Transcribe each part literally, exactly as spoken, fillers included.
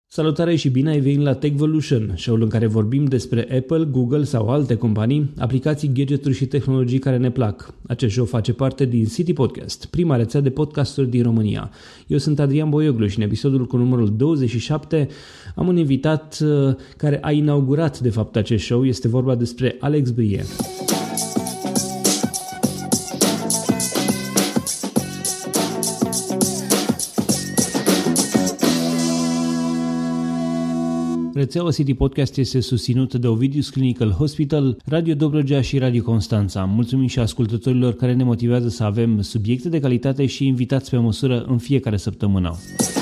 Salutare și bine ai venit la Techvolution, show-ul în care vorbim despre Apple, Google sau alte companii, aplicații, gadgeturi și tehnologii care ne plac. Acest show face parte din City Podcast, prima rețea de podcasturi din România. Eu sunt Adrian Boioglu și în episodul cu numărul douăzeci și șapte am un invitat care a inaugurat de fapt acest show, este vorba despre Alex Brie. Rețeaua City Podcast este susținută de Ovidius Clinical Hospital, Radio Dobrogea și Radio Constanța. Mulțumim și ascultătorilor care ne motivează să avem subiecte de calitate și invitați pe măsură în fiecare săptămână.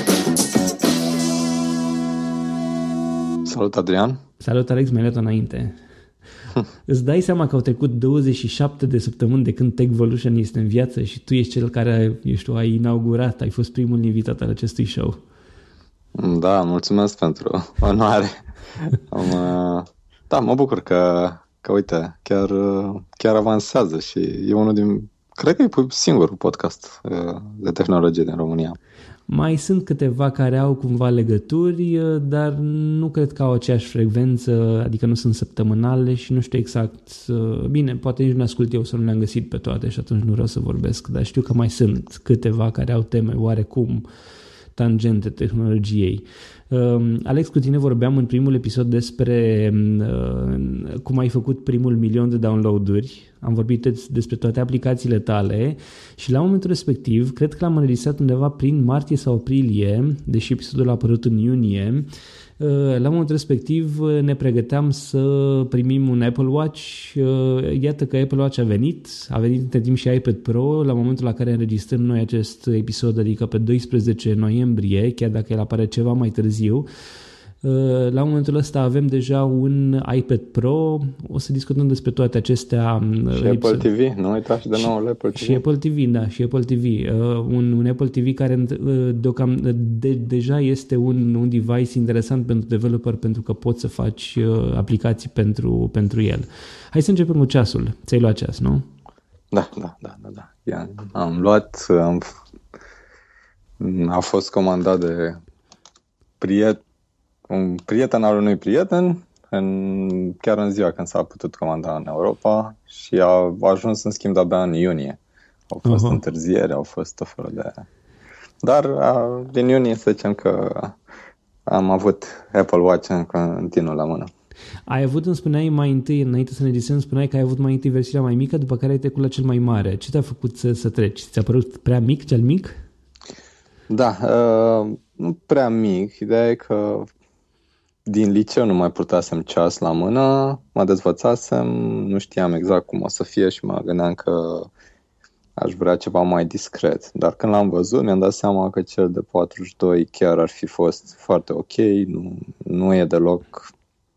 Salut, Adrian! Salut, Alex, mi-ai luat înainte. Îți dai seama că au trecut douăzeci și șapte de săptămâni de când Techvolution este în viață și tu ești cel care, eu știu, ai inaugurat, ai fost primul invitat al acestui show. Da, mulțumesc pentru onoare. Am, da, mă bucur că, că uite, chiar, chiar avansează și e unul din, cred că e singurul podcast de tehnologie din România. Mai sunt câteva care au cumva legături, dar nu cred că au aceeași frecvență, adică nu sunt săptămânale și nu știu exact, bine, poate nici nu ascult eu să nu le-am găsit pe toate și atunci nu vreau să vorbesc, dar știu că mai sunt câteva care au teme oarecum tangente tehnologiei. Uh, Alex, cu tine vorbeam în primul episod despre uh, cum ai făcut primul milion de download-uri. Am vorbit despre toate aplicațiile tale și la momentul respectiv, cred că l-am înregistrat undeva prin martie sau aprilie, deși episodul a apărut în iunie. La momentul respectiv ne pregăteam să primim un Apple Watch. Iată că Apple Watch a venit, a venit între timp și iPad Pro la momentul la care înregistrăm noi acest episod, adică pe doisprezece noiembrie, chiar dacă el apare ceva mai târziu. La momentul ăsta avem deja un iPad Pro, o să discutăm despre toate acestea. Și Apple T V, nu uitați de nou Apple T V. Și Apple T V, da, și Apple T V. Uh, un, un Apple T V care uh, deocam, de, deja este un, un device interesant pentru developer pentru că poți să faci uh, aplicații pentru, pentru el. Hai să începem cu ceasul. Ți-ai luat ceas, nu? Da, da, da, da. da. Ia, am luat, am, a fost comandat de prieten, un prieten al unui prieten, în, chiar în ziua când s-a putut comanda în Europa și a ajuns în schimb de-abia în iunie. Au fost uh-huh. întârzieri, au fost tot felul de... Dar a, din iunie să zicem că am avut Apple Watch în continuu la mână. Ai avut, îmi spuneai mai întâi, înainte să ne disem, îmi spuneai că ai avut mai întâi versiunea mai mică, după care ai trecut la cel mai mare. Ce te-a făcut să, să treci? Ți-a părut prea mic, cel mic? Da, uh, nu prea mic. Ideea e că din liceu nu mai purtasem ceas la mână, mă dezvățasem, nu știam exact cum o să fie și mă gândeam că aș vrea ceva mai discret. Dar când l-am văzut, mi-am dat seama că cel de patruzeci și doi chiar ar fi fost foarte ok, nu, nu e deloc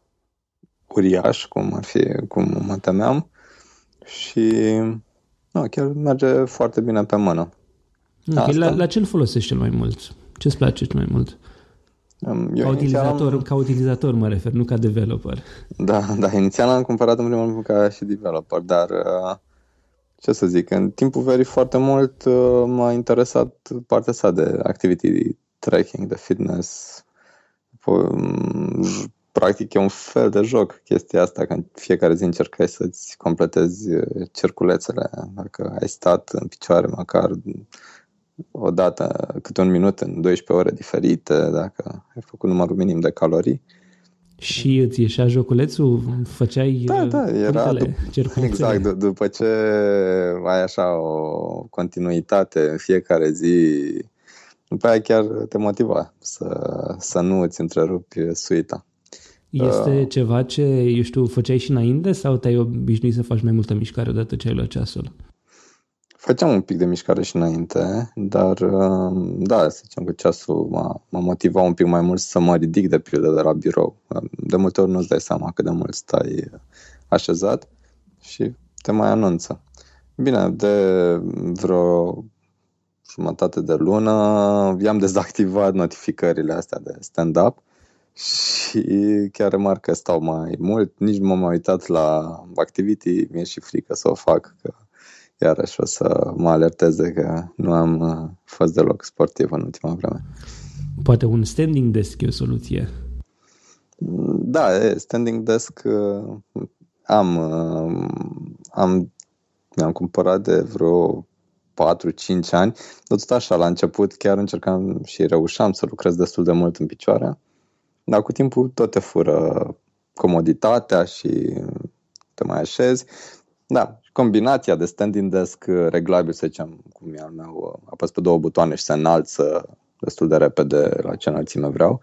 uriaș, cum ar fi, cum mă temeam și nu, chiar merge foarte bine pe mână. Okay, la, la ce îl folosești cel mai mult? Ce-ți place cel mai mult? Eu ca, utilizator, am... ca utilizator mă refer, nu ca developer. Da, da, inițial am cumpărat în primul rând ca și developer, dar ce să zic, în timpul verii foarte mult m-a interesat partea asta de activity tracking, de fitness. Practic e un fel de joc chestia asta, că în fiecare zi încercai să-ți completezi cerculețele, dacă ai stat în picioare măcar o dată, câte un minut în douăsprezece ore diferite, dacă ai făcut numărul minim de calorii. Și îți ieșea joculețul? Făceai da, da, era punctele, dup- exact, d- după ce ai așa o continuitate în fiecare zi, după aia chiar te motiva să, să nu îți întrerupi suita. Este uh, ceva ce, eu știu, făceai și înainte sau te-ai obișnuit să faci mai multă mișcare odată ce ai luat ceasul? Făceam un pic de mișcare și înainte, dar da, să zicem că ceasul m-a, m-a motivat un pic mai mult să mă ridic de pildă de la birou. De multe ori nu-ți dai seama cât de mult stai așezat și te mai anunță. Bine, de vreo jumătate de lună i-am dezactivat notificările astea de stand-up și chiar remarc că stau mai mult, nici nu m-am mai uitat la activity, mi-e și frică să o fac, că iarăși o să mă alerteze că nu am fost deloc sportiv în ultima vreme. Poate un standing desk e o soluție. Da, standing desk am, am mi-am cumpărat de vreo patru cinci ani, tot așa la început chiar încercam și reușeam să lucrez destul de mult în picioare, dar cu timpul tot te fură comoditatea și te mai așezi. Da, combinația de standing desk reglabil, să zicem, cum e al meu, apăs pe două butoane și se înalță destul de repede la ce înălțime vreau,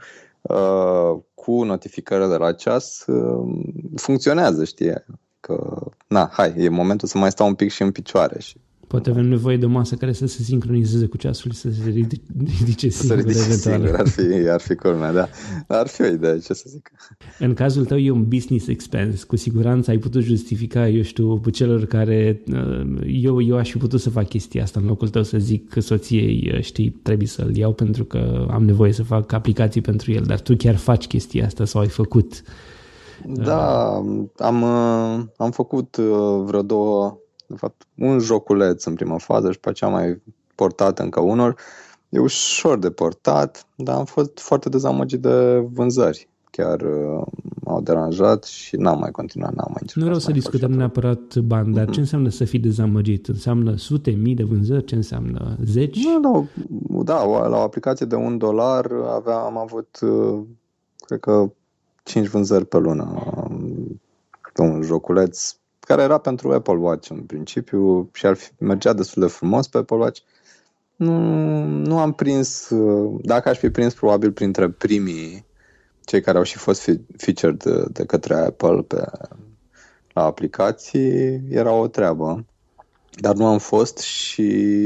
cu notificările de la ceas, funcționează, știi, că, na, hai, e momentul să mai stau un pic și în picioare. Și poate avem nevoie de o masă care să se sincronizeze cu ceasul, să se ridice singur. Să ridice singur, ar fi, ar fi culmea, da. Ar fi o idee, ce să zic. În cazul tău e un business expense. Cu siguranță ai putut justifica, eu știu, celor care... Eu, eu aș fi putut să fac chestia asta în locul tău, să zic că soției, știi, trebuie să-l iau pentru că am nevoie să fac aplicații pentru el, dar tu chiar faci chestia asta sau ai făcut? Da, am, am făcut vreo două... De fapt, un joculeț în prima fază și pe aceea mai portat încă unul. E ușor de portat, dar am fost foarte dezamăgit de vânzări. Chiar uh, m-au deranjat și n-am mai continuat, n-am mai încercat. Nu vreau să, să discutăm neapărat bani, dar mm-hmm. ce înseamnă să fii dezamăgit? Înseamnă sute, mii de vânzări? Ce înseamnă? Zeci? Nu, no, no, da, la o aplicație de un dolar aveam, am avut, uh, cred că, cinci vânzări pe lună. Pe un joculeț care era pentru Apple Watch în principiu și ar fi, mergea destul de frumos pe Apple Watch. Nu, nu am prins, dacă aș fi prins probabil printre primii, cei care au și fost featured de, de către Apple pe, la aplicații, era o treabă. Dar nu am fost și,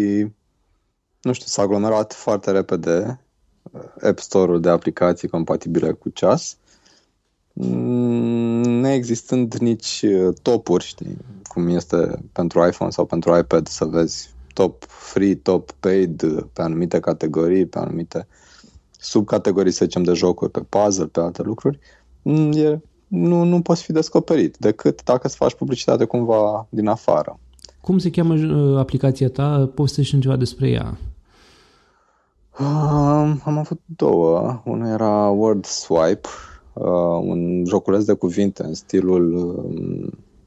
nu știu, s-a aglomerat foarte repede App Store-ul de aplicații compatibile cu ceas, neexistând nici topuri, știi, cum este pentru iPhone sau pentru iPad, să vezi top free, top paid pe anumite categorii, pe anumite subcategorii, să zicem, de jocuri, pe puzzle, pe alte lucruri, e, nu, nu poți fi descoperit decât dacă îți faci publicitate cumva din afară. Cum se cheamă uh, aplicația ta? Poți să știi ceva despre ea? Uh, am avut două. Unul era Word Swipe, Uh, un joculeț de cuvinte în stilul um,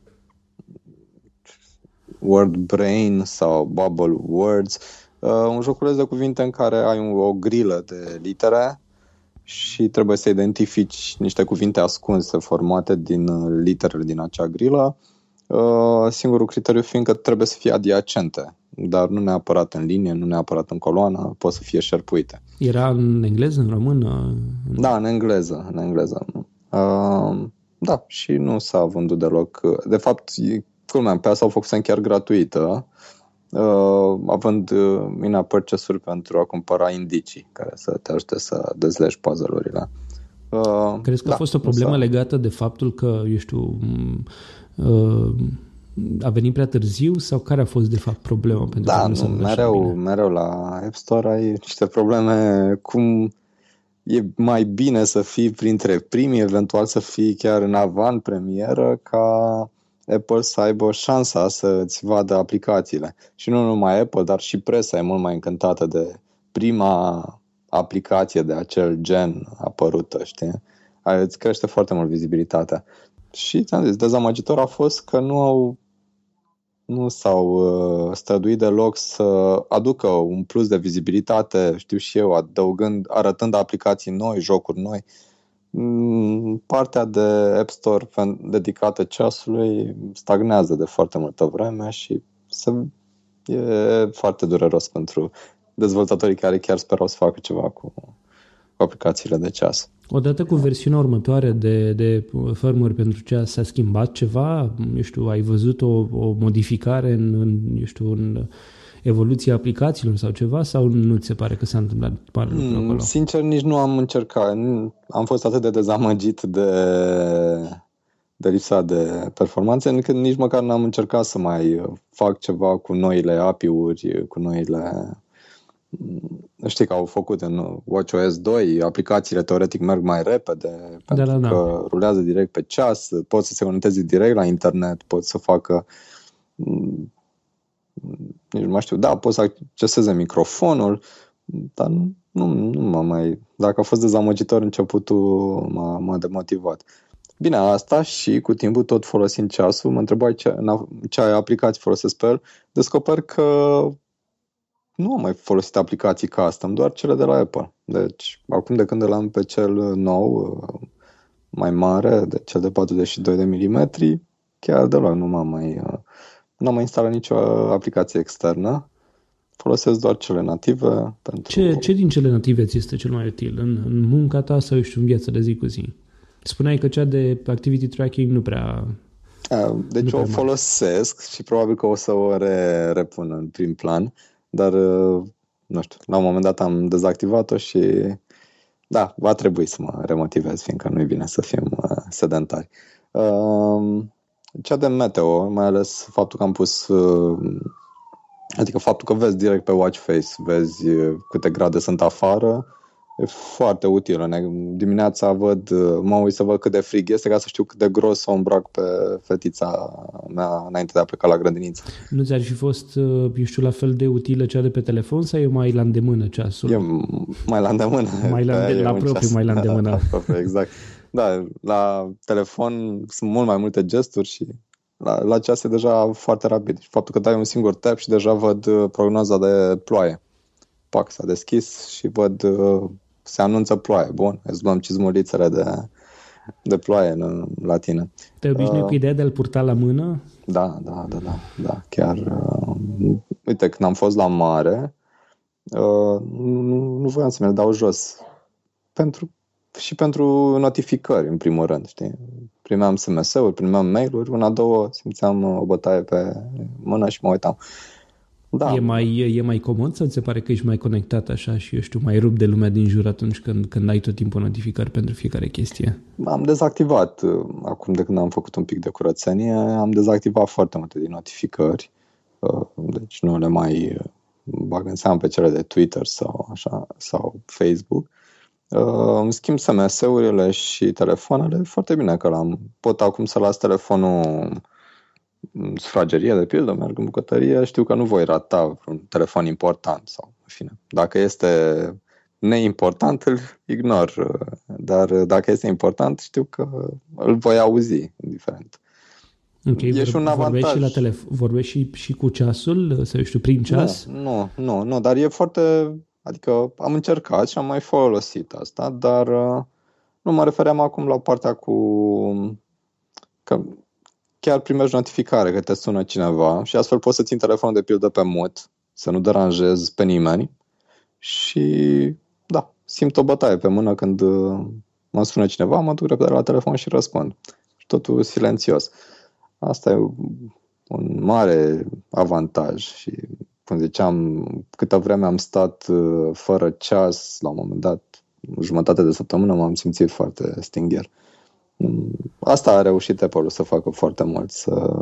Word Brain sau Bubble Words, uh, un joculeț de cuvinte în care ai un, o grilă de litere și trebuie să identifici niște cuvinte ascunse formate din literele din acea grilă, uh, singurul criteriu fiind că trebuie să fie adiacente, dar nu neapărat în linie, nu neapărat în coloană, pot să fie șerpuite. Era în engleză, în română? Da, în engleză, în engleză. Uh, da, și nu s-a vândut deloc. De fapt, culmea, pe asta au făcut chiar gratuită, uh, având in-app purchase-uri pentru a cumpăra indicii care să te ajute să dezlegi puzzle-urile. Uh, Crezi că da, a fost o problemă legată de faptul că, eu știu, uh, a venit prea târziu sau care a fost de fapt problema? Pentru da, că nu, nu mereu, mereu la App Store ai niște probleme, cum e mai bine să fii printre primii, eventual să fii chiar în avant-premieră, ca Apple să aibă șansa să-ți vadă aplicațiile. Și nu numai Apple, dar și presa e mult mai încântată de prima aplicație de acel gen apărută, știi? Îți crește foarte mult vizibilitatea. Și ți-am zis, dezamăgitor a fost că nu au nu s-au uh, străduit deloc să aducă un plus de vizibilitate, știu și eu, adăugând, arătând aplicații noi, jocuri noi. Partea de App Store dedicată ceasului stagnează de foarte multă vreme și se, e foarte dureros pentru dezvoltatorii care chiar sperau să facă ceva cu, cu aplicațiile de ceas. Odată cu versiunea următoare de, de firmware pentru ceas s-a schimbat ceva? Eu știu, ai văzut o, o modificare în, în, eu știu, în evoluția aplicațiilor sau ceva? Sau nu ți se pare că s-a întâmplat mare lucru acolo? Sincer, nici nu am încercat. Am fost atât de dezamăgit de, de lipsa de performanțe, încât nici măcar n-am încercat să mai fac ceva cu noile A P I-uri, cu noile... Știi că au făcut în WatchOS doi, aplicațiile teoretic merg mai repede, da, pentru da, că da. rulează direct pe ceas, pot să se conecteze direct la internet, pot să facă, nici nu mai știu, da, pot să acceseze microfonul, dar nu, nu, nu m-a mai... Dacă a fost dezamăgitor începutul, m-a, m-a demotivat. Bine, asta și cu timpul tot folosind ceasul, mă întrebai ce, ce aplicații folosesc pe el, descoper că nu am mai folosit aplicații custom, doar cele de la Apple. Deci, acum de când îl am pe cel nou, mai mare, de cel de patruzeci și doi de milimetri, chiar deloc nu m-am mai... Nu am mai instalat nicio aplicație externă. Folosesc doar cele native pentru... Ce, ce din cele native ți este cel mai util? În, în munca ta sau, eu știu, în viața de zi cu zi? Spuneai că cea de activity tracking nu prea... Deci nu o folosesc mare. Și probabil că o să o re, repun în prim plan, dar, nu știu, la un moment dat am dezactivat-o și da, va trebui să mă remotivez, fiindcă nu e bine să fim sedentari. Cea de meteo, mai ales faptul că am pus... Adică faptul că vezi direct pe watch face, vezi câte grade sunt afară, e foarte utilă. Dimineața văd, mă uit să văd cât de frig este ca să știu cât de gros o îmbrac pe fetița mea înainte de a pleca la grădiniță. Nu ți-ar fi fost, eu știu, la fel de utilă cea de pe telefon sau e mai la îndemână ceasul? E mai la îndemână. Mai la, îndemână, la propriu, ceas. mai la îndemână. La propriu, exact. Da, la telefon sunt mult mai multe gesturi și la, la ceas e deja foarte rapid. Faptul că dai un singur tap și deja văd prognoza de ploaie. Pac, s-a deschis și văd, se anunță ploaie. Bun, îți luăm cizmulițele de, de ploaie în, la tine. Te obișnui uh, cu ideea de a-l purta la mână? Da, da, da, da, da. Chiar, uh, uite, când am fost la mare, uh, nu, nu voiam să mi-l dau jos. Pentru și pentru notificări, în primul rând, știi? Primeam S M S-uri, primeam mail-uri, una, două, simțeam o bătaie pe mână și mă uitam. Da. E mai, e mai comod sau ți se pare că ești mai conectat așa și, eu știu, mai rupt de lumea din jur atunci când, când ai tot timpul notificări pentru fiecare chestie? Am dezactivat, acum de când am făcut un pic de curățenie, am dezactivat foarte multe din notificări, deci nu le mai bag în seamă pe cele de Twitter sau așa, sau Facebook. Îmi schimb S M S-urile și telefoanele foarte bine că l-am. Pot acum să las telefonul în sufragerie, de pildă, merg în bucătărie, știu că nu voi rata un telefon important sau, în fine. Dacă este neimportant, îl ignor, dar dacă este important, știu că îl voi auzi, indiferent. Ok, e și un avantaj. Vorbești și, la telefon, vorbești și, și cu ceasul, să știu, prin ceas? Nu, nu, nu, nu, dar e foarte... Adică am încercat și am mai folosit asta, dar nu mă refeream acum la partea cu... că chiar primești notificare că te sună cineva și astfel poți să țin telefonul de pildă pe mut, să nu deranjezi pe nimeni și da, simt o bătaie pe mână când mă sună cineva, mă duc repede la telefon și răspund. Și totul silențios. Asta e un mare avantaj și, cum ziceam, câtă vreme am stat fără ceas, la un moment dat, jumătate de săptămână, m-am simțit foarte stingher. Asta a reușit Apple să facă foarte mult. Să...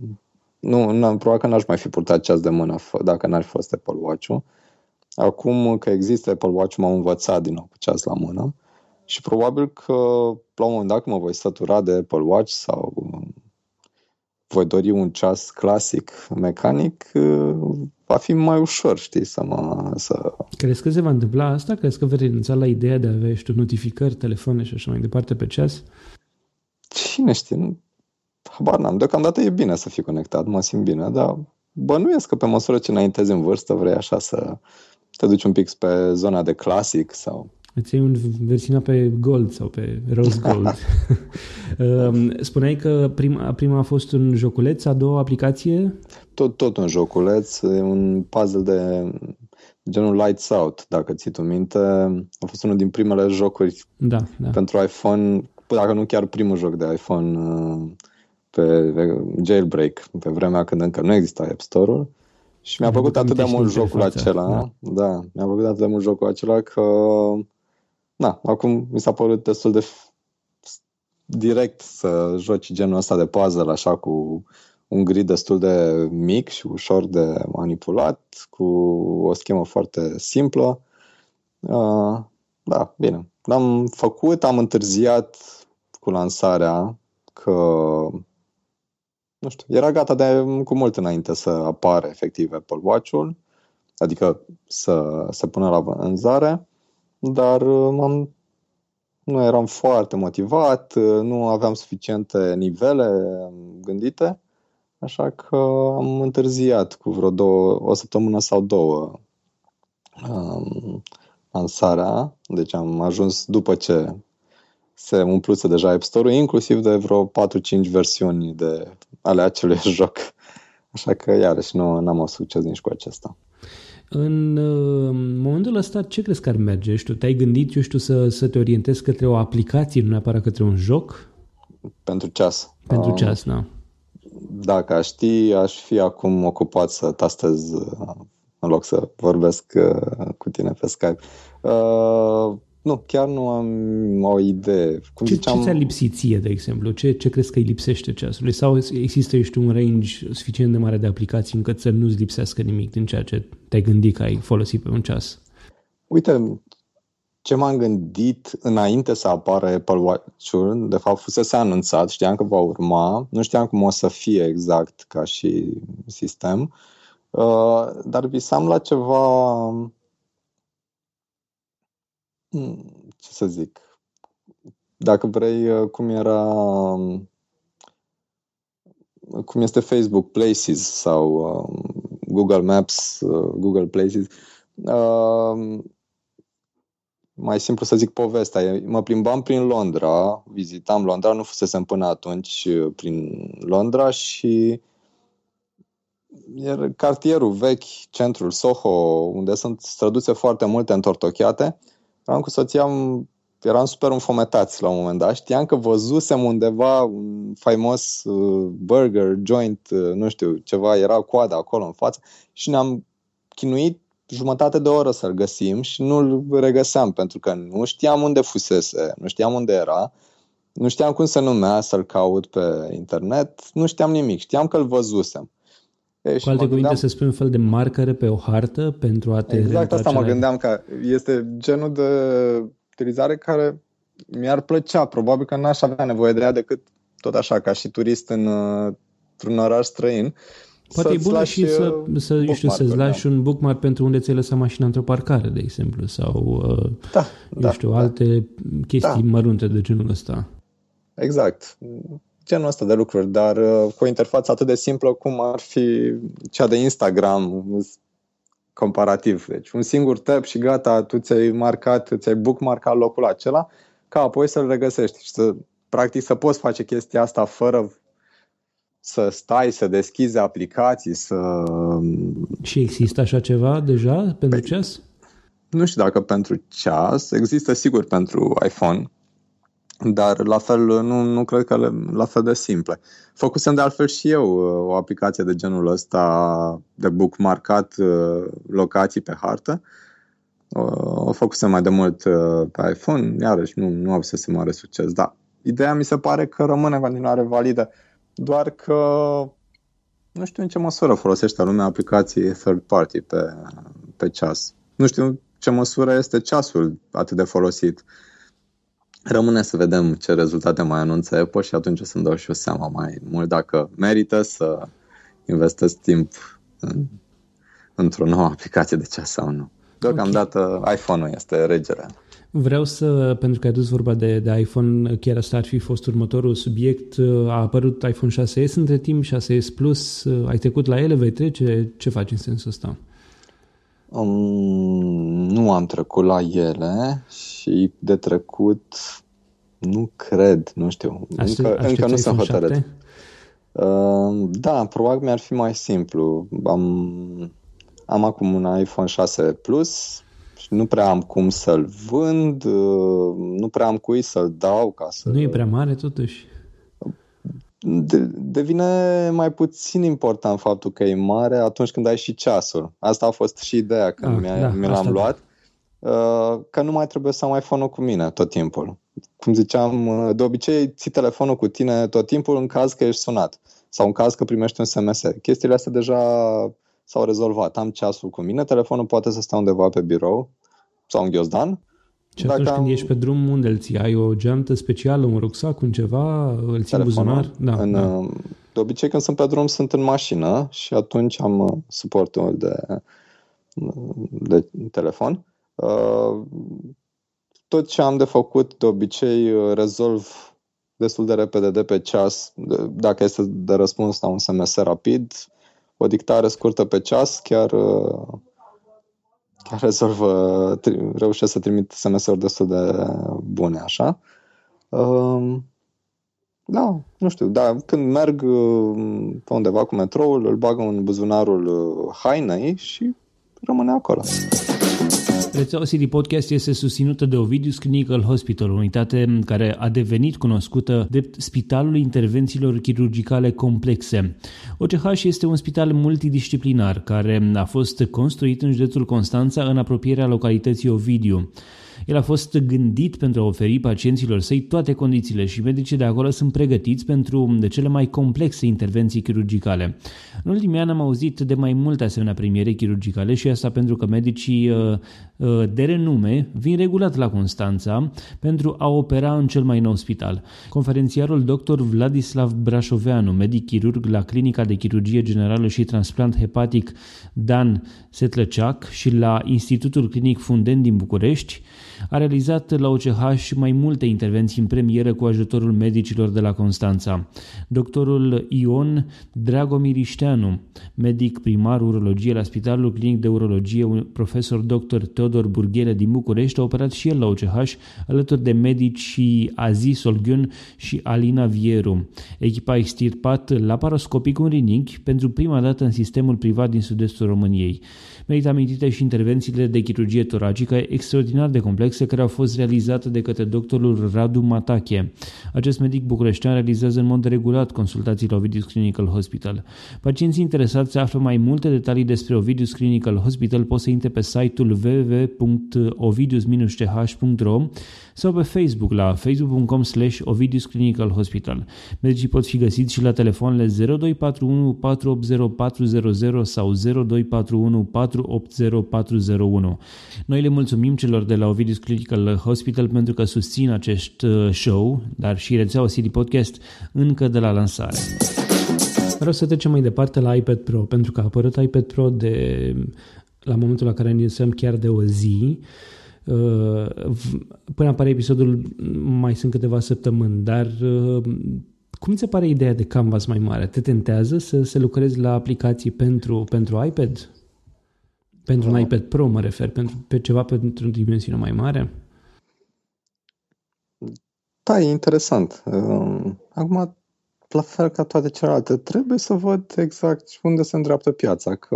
Nu, n-am, probabil că n-aș mai fi purtat ceas de mână dacă n-ar fi fost Apple Watch-ul. Acum că există Apple Watch-ul, m-am învățat din nou cu ceas la mână și probabil că la un moment dat când mă voi sătura de Apple Watch sau voi dori un ceas clasic, mecanic, va fi mai ușor, știi, să mă... Să... Crezi că se va întâmpla asta? Crezi că vei renunța la ideea de a avea, știu, notificări, telefoane și așa mai departe pe ceas? Cine știe? Habar n-am. Deocamdată e bine să fii conectat, mă simt bine, dar bănuiesc că pe măsură ce înaintezi în vârstă vrei așa să te duci un pic pe zona de clasic sau... Îți iei un versiunea pe Gold sau pe Rose Gold. Spuneai că prima, prima a fost un joculeț, a doua aplicație? Tot, tot un joculeț, un puzzle de genul Lights Out, dacă ții tu minte. A fost unul din primele jocuri da, da. pentru iPhone, dacă nu chiar primul joc de iPhone pe jailbreak, pe vremea când încă nu exista App Store-ul. Și mi-a plăcut atât de mult jocul acela, da. da, mi-a plăcut atât de mult jocul acela că, na, acum mi s-a părut destul de direct să joci genul ăsta de puzzle, așa, cu un grid destul de mic și ușor de manipulat, cu o schemă foarte simplă. Uh, da, bine. L-am făcut, am întârziat cu lansarea, că nu știu, era gata de cu mult înainte să apară efectiv Apple Watch-ul. adică să se pună la vânzare, dar am, nu eram foarte motivat, nu aveam suficiente nivele gândite, așa că am întârziat cu vreo două, o săptămână sau două um, lansarea, deci am ajuns după ce se umpluse deja App Store-ul, inclusiv de vreo patru-cinci versiuni de, ale acelui joc. Așa că, iarăși, nu am avut succes nici cu acesta. În uh, momentul ăsta, ce crezi că ar merge? Știu, te-ai gândit, eu știu, să, să te orientezi către o aplicație, nu neapărat către un joc? Pentru ceas. Pentru ceas, da. Dacă aș ști, aș fi acum ocupat să tastez în loc să vorbesc cu tine pe Skype. Uh, nu, chiar nu am o idee. Cum ce, ziceam... ce ți-a lipsit ție, de exemplu? Ce, ce crezi că îi lipsește ceasului? Sau există, eu știu, un range suficient de mare de aplicații încât să nu-ți lipsească nimic din ceea ce te-ai gândit că ai folosit pe un ceas? Uite, ce m-am gândit înainte să apară Apple Watch-ul, de fapt fusese anunțat, știam că va urma, nu știam cum o să fie exact ca și sistem, dar visam la ceva, ce să zic, dacă vrei, cum era, cum este Facebook Places sau Google Maps, Google Places. Mai simplu să zic povestea. Mă plimbam prin Londra, vizitam Londra, nu fusesem până atunci prin Londra și era cartierul vechi, centrul Soho, unde sunt străduțe foarte multe întortocheate. Eram cu soția, eram super înfometați la un moment dat. Știam că văzusem undeva un faimos burger joint, nu știu, ceva, era coada acolo în față și ne-am chinuit jumătate de oră să-l găsim și nu-l regăseam pentru că nu știam unde fusese, nu știam unde era, nu știam cum se numea să-l caut pe internet, nu știam nimic, știam că îl văzusem. E, cu alte cuvinte, să spui un fel de marcare pe o hartă pentru a te... Exact asta mă gândeam, că este genul de utilizare care mi-ar plăcea, probabil că n-aș avea nevoie de ea decât tot așa, ca și turist în, într-un oraș străin. Poate e bună și să, să, eu știu, să-ți lași da. un bookmark pentru unde ți-ai lăsat mașina într-o parcare, de exemplu, sau da, eu da, știu, da. alte chestii da. mărunte de genul ăsta. Exact. Genul ăsta de lucruri, dar cu o interfață atât de simplă cum ar fi cea de Instagram, comparativ. Deci un singur tap și gata, tu ți-ai marcat, ți-ai bookmarcat locul acela, ca apoi să-l regăsești și să, practic, să poți face chestia asta fără să stai, să deschizi aplicații, să... Și există așa ceva deja pentru ceas? Nu știu dacă pentru ceas, există sigur pentru iPhone, dar la fel, nu, nu cred că le, la fel de simple. Făcusem de altfel și eu o aplicație de genul ăsta de bookmarcat locații pe hartă. O făcusem mai de mult pe iPhone, iarăși nu, nu avusese mare succes, dar ideea mi se pare că rămâne în continuare validă, doar că nu știu în ce măsură folosește lumea aplicații third party pe, pe ceas. Nu știu în ce măsură este ceasul atât de folosit. Rămâne să vedem ce rezultate mai anunță Apple și atunci o să-mi dau și eu seama mai mult dacă merită să investesc timp în, într-o nouă aplicație de ceas sau nu. Deocamdată okay. iPhone-ul este regele. Vreau să, pentru că ai dus vorba de, de iPhone, chiar asta ar fi fost următorul subiect. A apărut iPhone șase S între timp, șase S Plus, ai trecut la ele, vei trece? Ce faci în sensul ăsta? Um, nu am trecut la ele și de trecut nu cred, nu știu, Aștept, încă, încă nu sunt hotărât. Uh, da, probabil mi-ar fi mai simplu. Am, am acum un iPhone șase Plus și nu prea am cum să-l vând, uh, nu prea am cui să-l dau ca să... Nu e prea mare totuși? De, devine mai puțin important faptul că e mare atunci când ai și ceasul. Asta a fost și ideea când ah, mi-a, da, mi l-am luat. Uh, că nu mai trebuie să am iPhone-ul cu mine tot timpul. Cum ziceam, de obicei ții telefonul cu tine tot timpul în caz că ești sunat sau în caz că primești un S M S. Chestiile astea deja s-au rezolvat. Am ceasul cu mine, telefonul poate să stea undeva pe birou sau în ghiozdan. Și atunci Dacă când am... ești pe drum, unde îl ții? Ai o geantă specială, un rucsac, un ceva? Îl ții în buzunar? Da, în, da. De obicei când sunt pe drum sunt în mașină și atunci am suportul de, de telefon. Tot ce am de făcut, de obicei, rezolv destul de repede de pe ceas. Dacă este de răspuns la un S M S rapid, o dictare scurtă pe ceas, chiar, chiar rezolvă, reușesc să trimit S M S-uri destul de bune, așa. Da, nu știu, da, când merg pe undeva cu metroul, îl bag în buzunarul hainei și rămâne acolo. Rețeaua C D Podcast este susținută de Ovidius Clinical Hospital, o unitate care a devenit cunoscută drept Spitalul Intervențiilor Chirurgicale Complexe. O C H este un spital multidisciplinar care a fost construit în județul Constanța, în apropierea localității Ovidiu. El a fost gândit pentru a oferi pacienților săi toate condițiile și medicii de acolo sunt pregătiți pentru de cele mai complexe intervenții chirurgicale. În ultimii ani am auzit de mai multe asemenea premiere chirurgicale și asta pentru că medicii de renume vin regulat la Constanța pentru a opera în cel mai nou spital. Conferențiarul doctor Vladislav Brașoveanu, medic chirurg la Clinica de Chirurgie Generală și Transplant Hepatic Dan Setlăceac și la Institutul Clinic Funden din București, a realizat la O C H mai multe intervenții în premieră cu ajutorul medicilor de la Constanța. Doctorul Ion Dragomirișteanu, medic primar urologie la Spitalul Clinic de Urologie, profesor doctor Teodor Burghele din București, a operat și el la O C H alături de medicii Azi Solghiun și Alina Vieru. Echipa a extirpat laparoscopic un rinichi pentru prima dată în sistemul privat din sud-estul României. Merită amintite și intervențiile de chirurgie toracică extraordinar de complexe care au fost realizate de către doctorul Radu Matache. Acest medic bucureștean realizează în mod regulat consultații la Ovidius Clinical Hospital. Pacienții interesați să află mai multe detalii despre Ovidius Clinical Hospital pot să intre pe site-ul w w w punct ovidius c h punct r o sau pe Facebook la facebook punct com slash Ovidius Clinical Hospital. Medicii pot fi găsiți și la telefoanele zero doi patru unu patru opt zero patru zero zero sau zero doi patru unu patru opt zero patru zero unu. Noi le mulțumim celor de la Ovidius Clinical Hospital pentru că susțin acest show, dar și rețeaua C D Podcast încă de la lansare. Vreau să trecem mai departe la iPad Pro, pentru că a apărut iPad Pro de, la momentul la care ne chiar de o zi. Până apare episodul mai sunt câteva săptămâni, dar cum ți se pare ideea de canvas mai mare? Te tentează să, să lucrezi la aplicații pentru, pentru iPad? Pentru un iPad Pro mă refer, pentru, pe ceva pentru o dimensiune mai mare? Da, e interesant. Acum, la fel ca toate celelalte, trebuie să văd exact unde se îndreaptă piața, că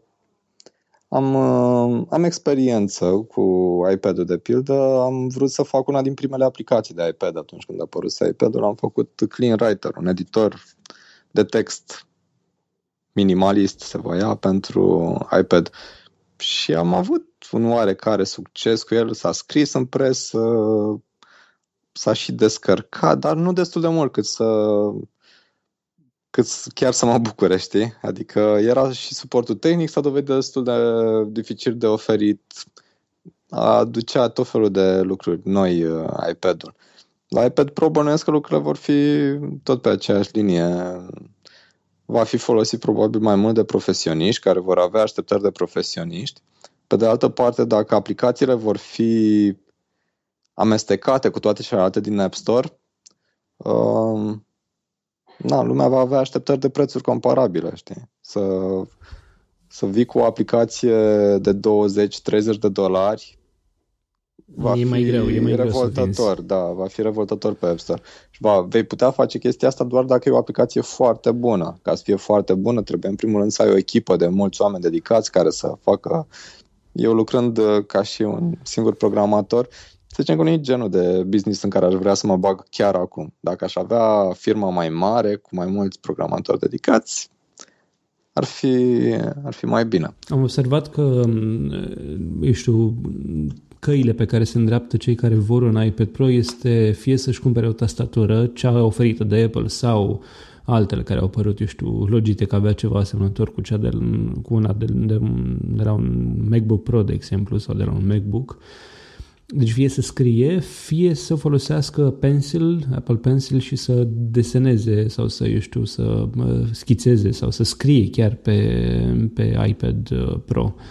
am, am experiență cu iPad-ul de pildă, am vrut să fac una din primele aplicații de iPad atunci când a apărut iPad-ul, am făcut Clean Writer, un editor de text minimalist, se voia, pentru iPad. Și am avut un oarecare succes cu el, s-a scris în presă, s-a și descărcat, dar nu destul de mult cât să cât chiar să mă bucure, știi? Adică era și suportul tehnic, s-a dovedit destul de dificil de oferit, aducea tot felul de lucruri noi iPad-ul. La iPad Pro bănuiesc că lucrurile vor fi tot pe aceeași linie. Va fi folosit probabil mai mult de profesioniști care vor avea așteptări de profesioniști. Pe de altă parte, dacă aplicațiile vor fi amestecate cu toate celelalte din App Store, uh, na, lumea va avea așteptări de prețuri comparabile, știi? Să, să vii cu o aplicație de douăzeci treizeci de dolari va e mai fi greu, e mai revoltător, greu da, va fi revoltător pe App Store. Și va, vei putea face chestia asta doar dacă e o aplicație foarte bună. Ca să fie foarte bună, trebuie în primul rând să ai o echipă de mulți oameni dedicați care să facă. Eu lucrând ca și un singur programator, să zicem că nu e genul de business în care aș vrea să mă bag chiar acum. Dacă aș avea firma mai mare, cu mai mulți programatori dedicați, ar fi, ar fi mai bine. Am observat că, eu știu, căile pe care se îndreaptă cei care vor un iPad Pro este fie să-și cumpere o tastatură, cea oferită de Apple sau altele care au apărut, eu știu, Logitech avea ceva asemănător cu cea de, cu una de, de, de la un MacBook Pro, de exemplu, sau de la un MacBook. Deci fie să scrie, fie să folosească Pencil, Apple Pencil și să deseneze sau să, eu știu, să schițeze sau să scrie chiar pe, pe iPad Pro.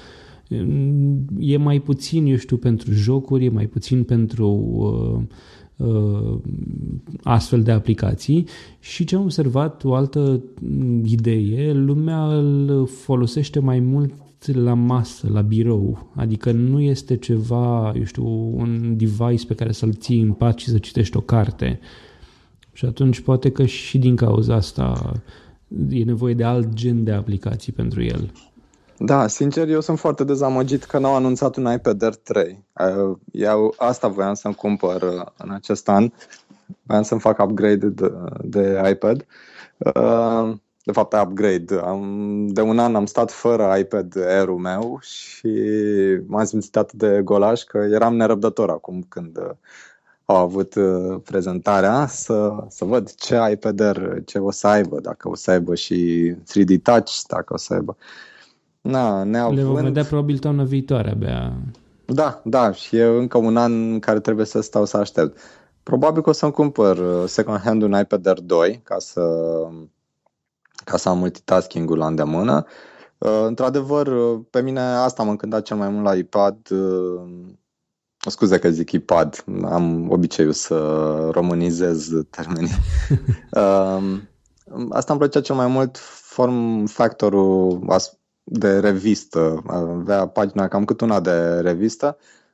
E mai puțin, eu știu, pentru jocuri, e mai puțin pentru uh, uh, astfel de aplicații și ce am observat, o altă idee, lumea îl folosește mai mult la masă, la birou, adică nu este ceva, eu știu, un device pe care să-l ții în pat și să citești o carte. Și atunci poate că și din cauza asta e nevoie de alt gen de aplicații pentru el. Da, sincer, eu sunt foarte dezamăgit că n-au anunțat un iPad Air trei. Eu asta voiam să-mi cumpăr în acest an. Voiam să-mi fac upgrade de, de iPad. De fapt, upgrade. Am, de un an am stat fără iPad Air-ul meu și m-am simțit atât de golaș că eram nerăbdător acum când au avut prezentarea să, să văd ce iPad Air, ce o să aibă, dacă o să aibă și trei D Touch, dacă o să aibă. Na, neavând... Le vom vedea probabil toamna viitoare abia. Da, da, și e încă un an în care trebuie să stau să aștept. Probabil că o să-mi cumpăr second hand un iPad Air doi ca să, ca să am multitasking-ul la îndemână. Într-adevăr, pe mine asta mă încânta cel mai mult la iPad. Scuze că zic iPad, am obiceiul să românizez termenii. Asta îmi plăcea cel mai mult, form factorul de revistă. Avea pagina cam cât una de revistă.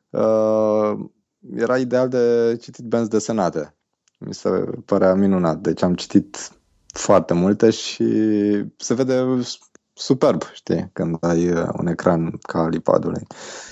Era ideal de citit benzi desenate. Mi se părea minunat. Deci am citit foarte multe și se vede superb, știi, când ai un ecran ca al iPad-ului.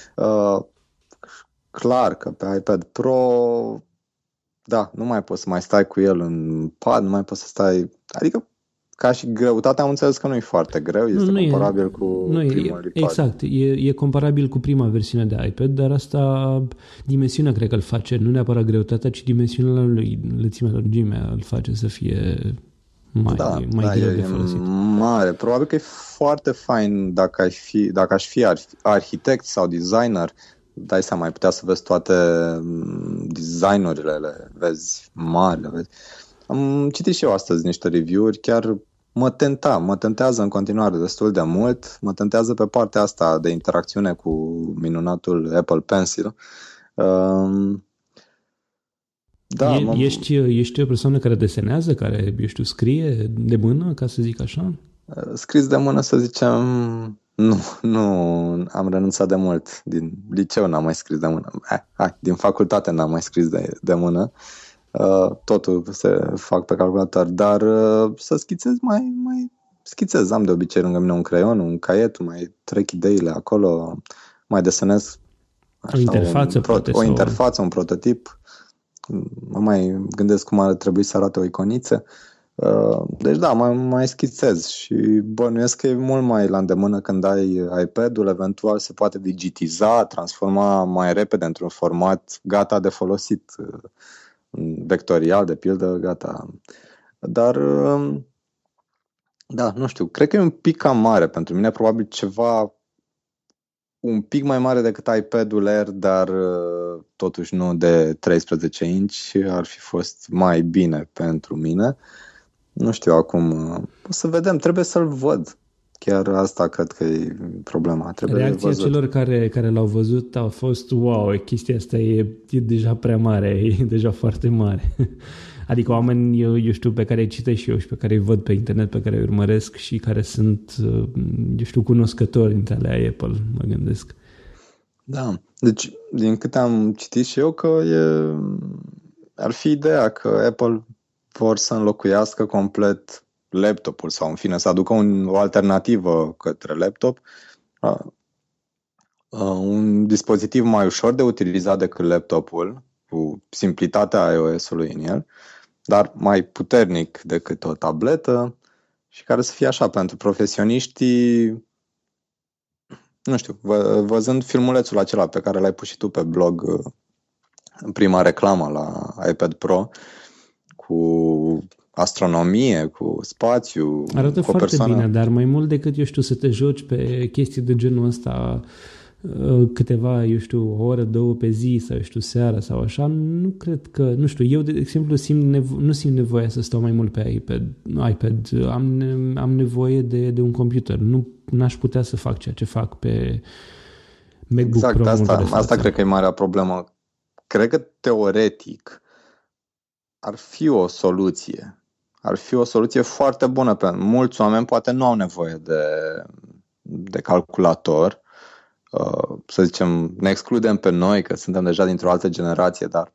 Clar că pe iPad Pro, da, nu mai poți să mai stai cu el în pad, nu mai poți să stai... Adică, ca și greutatea, am înțeles că nu e foarte greu, este nu, comparabil e, cu nu primul e, iPad. Exact, e, e comparabil cu prima versiune de iPad, dar asta, dimensiunea cred că îl face, nu neapărat greutatea, ci dimensiunea lui, lățimea, lungimea îl face să fie mai, da, mai da, greu e de folosit. Mare. Probabil că e foarte fain dacă, ai fi, dacă aș fi arhitect sau designer, dai seama, ai putea să vezi toate designurile, le vezi mari, le vezi. Am citit și eu astăzi niște review-uri, chiar mă tenta, mă tentează în continuare destul de mult, mă tentează pe partea asta de interacțiune cu minunatul Apple Pencil. Um, da, e, mă... ești, ești o persoană care desenează, care, eu știu, scrie de mână, ca să zic așa? Scris de mână, să zicem, nu, nu am renunțat de mult. Din liceu n-am mai scris de mână. Hai, hai, din facultate n-am mai scris de, de mână. Uh, totul se fac pe calculator, dar uh, să schițez mai, mai schițez. Am de obicei lângă mine un creion, un caiet, mai trec ideile acolo, mai desenez așa, o interfață, un, poate, o sau... interfață, un prototip. Mă mai gândesc cum ar trebui să arate o iconiță. Deci da, mai, mai schițez și bănuiesc că e mult mai la îndemână când ai iPad-ul, eventual se poate digitiza, transforma mai repede într-un format gata de folosit, vectorial, de pildă, gata. Dar, da, nu știu, cred că e un pic cam mare pentru mine, probabil ceva un pic mai mare decât iPad-ul Air, dar totuși nu de treisprezece inci, ar fi fost mai bine pentru mine. Nu știu acum, o să vedem, trebuie să-l văd. Chiar asta cred că e problema. Trebuie Reacția văzut. Celor care, care l-au văzut a fost wow, chestia asta e, e deja prea mare, e deja foarte mare. Adică oameni, eu, eu știu, pe care îi citesc și eu și pe care îi văd pe internet, pe care îi urmăresc și care sunt, eu știu, cunoscători dintre alea Apple, mă gândesc. Da, deci din câte am citit și eu că e, ar fi ideea că Apple vor să înlocuiască complet laptopul sau în fine să aducă un, o alternativă către laptop, uh, uh, un dispozitiv mai ușor de utilizat decât laptopul, cu simplitatea iOS-ului în el, dar mai puternic decât o tabletă și care să fie așa pentru profesioniștii, nu știu, vă, văzând filmulețul acela pe care l-ai pus și tu pe blog în prima reclamă la iPad Pro, cu astronomie, cu spațiu. Arată cu foarte persoană... bine, dar mai mult decât, eu știu, să te joci pe chestii de genul ăsta câteva, eu știu, o oră, două pe zi sau, eu știu, seara sau așa, nu cred că, nu știu, eu, de exemplu, simt nevo- nu simt nevoia să stau mai mult pe iPad. iPad. Am, ne- am nevoie de, de un computer. Nu n-aș putea să fac ceea ce fac pe, MacBook exact, Pro asta, asta asta cred că e marea problemă. Cred că teoretic ar fi o soluție. Ar fi o soluție foarte bună pentru mulți oameni, poate nu au nevoie de, de calculator. Uh, să zicem, ne excludem pe noi, că suntem deja dintr-o altă generație, dar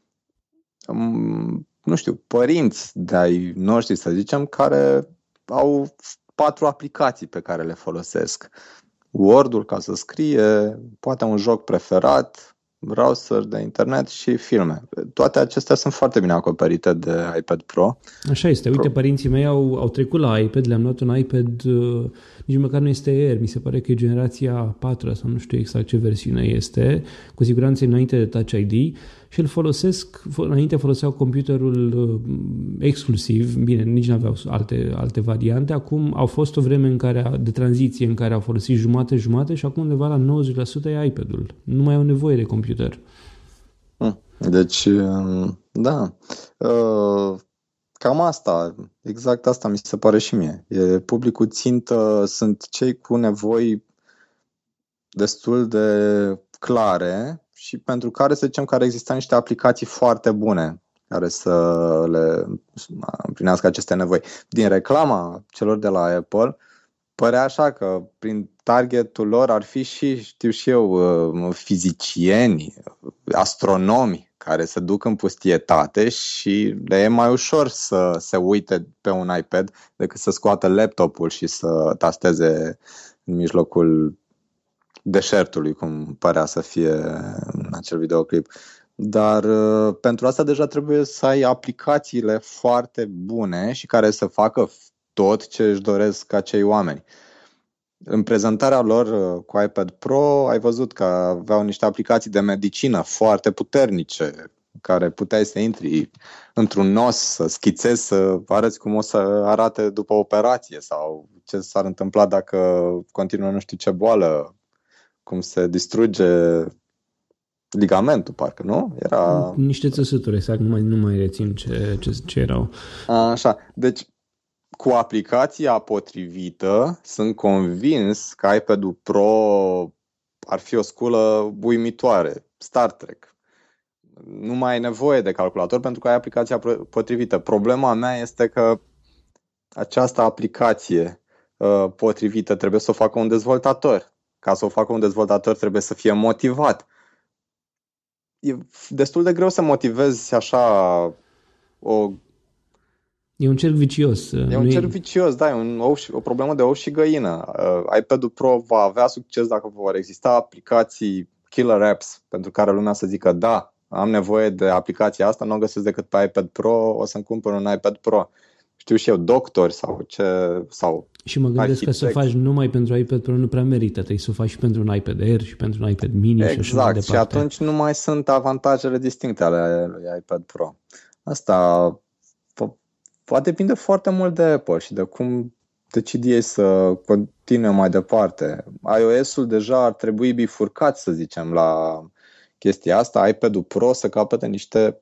um, nu știu, părinți de-ai noștri, să zicem, care au patru aplicații pe care le folosesc. Word-ul ca să scrie, poate un joc preferat, browser de internet și filme. Toate acestea sunt foarte bine acoperite de iPad Pro. Așa este. Uite, Pro. Părinții mei au, au trecut la iPad, le-am luat un iPad, uh, nici măcar nu este Air, mi se pare că e generația a patra sau nu știu exact ce versiune este, cu siguranță înainte de Touch I D, și îl folosesc, înainte foloseau computerul uh, exclusiv, bine, nici nu aveau alte, alte variante, acum au fost o vreme în care, de tranziție în care au folosit jumate-jumate și acum undeva la nouăzeci la sută e iPad-ul. Nu mai au nevoie de computer. Deci, da, cam asta, exact asta mi se pare și mie. E, publicul țintă sunt cei cu nevoi destul de clare și pentru care, să zicem, care există niște aplicații foarte bune care să le împlinească aceste nevoi. Din reclama celor de la Apple, părea așa că prin targetul lor ar fi și, știu și eu, fizicieni, astronomi care se duc în pustietate și le e mai ușor să se uite pe un iPad decât să scoată laptopul și să tasteze în mijlocul deșertului, cum părea să fie în acel videoclip. Dar pentru asta deja trebuie să ai aplicațiile foarte bune și care să facă tot ce își doresc acei oameni. În prezentarea lor cu iPad Pro ai văzut că aveau niște aplicații de medicină foarte puternice, care puteai să intri într-un nos, să schițezi, să arăți cum o să arate după operație sau ce s-ar întâmpla dacă continuă nu știu ce boală, cum se distruge ligamentul, parcă, nu? Era... Niște țăsături, exact, nu mai, nu mai rețin ce, ce, ce erau. Așa, deci cu aplicația potrivită, sunt convins că iPad-ul Pro ar fi o sculă uimitoare. Star Trek. Nu mai ai nevoie de calculator pentru că ai aplicația potrivită. Problema mea este că această aplicație uh, potrivită trebuie să o facă un dezvoltator. Ca să o facă un dezvoltator trebuie să fie motivat. E destul de greu să motivezi așa o... E un cerc vicios. E un cerc vicios, da, e un ou și, o problemă de ou și găină. Uh, iPad-ul Pro va avea succes dacă vor exista aplicații, killer apps, pentru care lumea să zică da, am nevoie de aplicația asta, nu o găsesc decât pe iPad Pro, o să-mi cumpăr un iPad Pro. Știu și eu, doctori sau ce... Sau și mă gândesc arhitect. Că să o faci numai pentru iPad Pro nu prea merită, trebuie să o faci și pentru un iPad Air și pentru un iPad mini exact, și așa mai departe. Și atunci nu mai sunt avantajele distincte ale lui iPad Pro. Asta va depinde foarte mult de Apple și de cum decid ei să continue mai departe. iOS-ul deja ar trebui bifurcat, să zicem, la chestia asta. iPad-ul Pro să capete niște,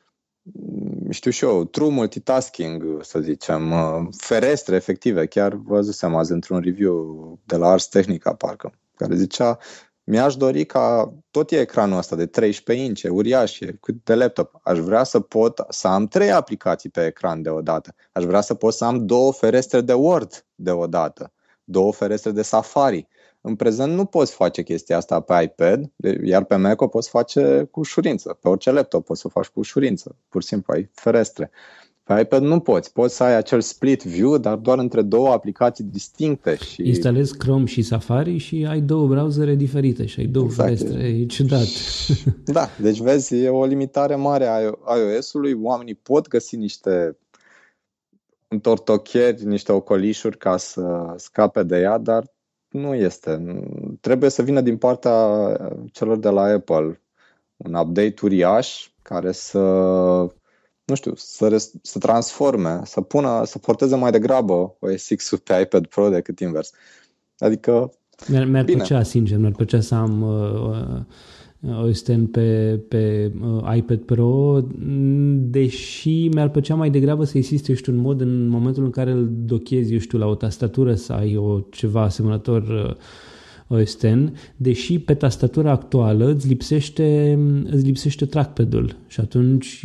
știu și eu, true multitasking, să zicem, ferestre efective. Chiar văzusem azi într-un review de la Ars Technica, parcă, care zicea: mi-aș dori ca tot e ecranul ăsta de treisprezece inci, uriaș, cât de laptop. Aș vrea să pot să am trei aplicații pe ecran deodată. Aș vrea să pot să am două ferestre de Word deodată, două ferestre de Safari. În prezent nu poți face chestia asta pe iPad, iar pe Mac o poți face cu ușurință. Pe orice laptop poți să o faci cu ușurință. Pur și simplu ai ferestre. Pe iPad nu poți. Poți să ai acel split view, dar doar între două aplicații distincte. Și... instalezi Chrome și Safari și ai două browsere diferite și ai două exact. ferestre. E ciudat. Da, deci vezi, e o limitare mare a iOS-ului. Oamenii pot găsi niște întortocheri, niște ocolișuri ca să scape de ea, dar nu este. Trebuie să vină din partea celor de la Apple un update uriaș care să... nu știu, să, res- să transforme, să pună, să porteze mai degrabă O S X-ul pe iPad Pro decât invers. Adică, mi-ar, mi-ar plăcea, sincer, mi-ar plăcea să am uh, O S X pe, pe uh, iPad Pro, deși mi-ar plăcea mai degrabă să existe, eu știu, un mod în momentul în care îl dochezi, eu știu, la o tastatură, să ai o ceva asemănător uh, O S X, deși pe tastatura actuală îți lipsește, îți lipsește trackpad-ul și atunci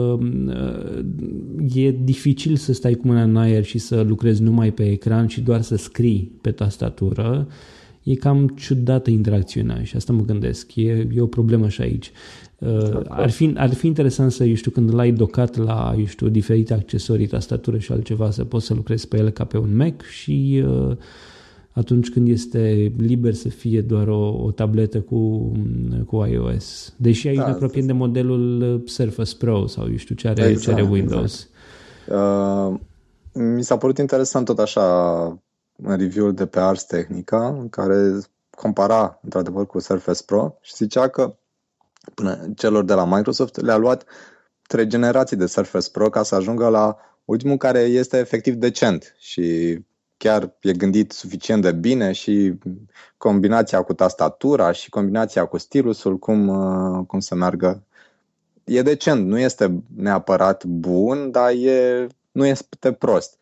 e dificil să stai cu mâna în aer și să lucrezi numai pe ecran și doar să scrii pe tastatură. E cam ciudată interacțiunea și asta mă gândesc. E, e o problemă și aici. Uh, ar, fi, ar fi interesant să, eu știu, când l-ai docat la, eu știu, diferite accesorii, tastatură și altceva, să poți să lucrezi pe el ca pe un Mac și uh, atunci când este liber să fie doar o, o tabletă cu, cu iOS. Deși aici da, ne apropiem de modelul Surface Pro sau, eu știu, ce are, exact, ce are Windows. Exact. Uh, mi s-a părut interesant tot așa în review-ul de pe Ars Technica, în care compara într-adevăr cu Surface Pro și zicea că până celor de la Microsoft le-a luat trei generații de Surface Pro ca să ajungă la ultimul care este efectiv decent și chiar e gândit suficient de bine și combinația cu tastatura și combinația cu stilusul, cum, cum să meargă. E decent, nu este neapărat bun, dar e, nu este prost.